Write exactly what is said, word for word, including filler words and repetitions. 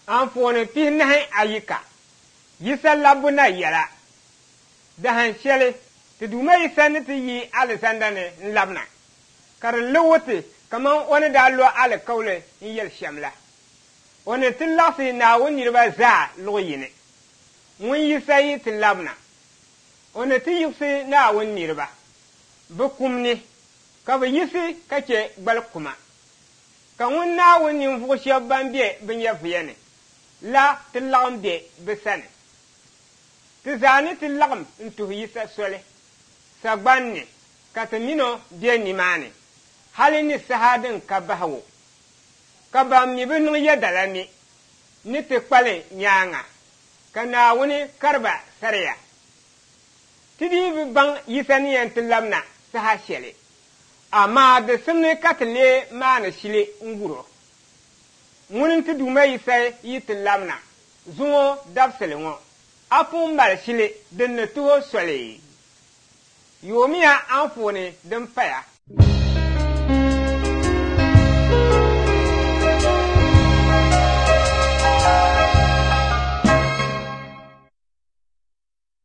Anfooni pihi nahi ayika. Yisa labbu na yɛla. Dahan shɛli ti duuma yisa ni ti yi alizanda ni n-labina. Ka di lawuti kaman o ni daa lo alikauli n-yɛli shɛm la. O ni ti laɣisi Naawuni niriba zaa luɣu yini. Ŋun yisa yi ti labina. O ni ti yibisi Naawuni niriba. Bɛ kumni ka bɛ yisi ka che gbali kuma. Ka ŋun Naawuni ninvuɣu shɛba ban be bɛ nyɛvuya ni la ti laɣim be bɛ sani. Ti zaa ni ti laɣim n-tuhi yisa soli. Sagbanni ka ti mino be nimaani. Hali ni saha din ka bahigu. Ka ban mi bɛ niŋ yɛdala mi ni ti kpali nyaaŋa. Ka Naawuni kariba sariya. Ti dii bi baŋ yisa ni yɛn ti labina saha shɛli. Amaa di simni ka ti lee maani shili n-wuro. Ŋuni ti duuma yisa yi ti labina zuŋo dabsili ŋɔ. A pun mali shili din ni tuho soli. Yoomiya anfooni din paya.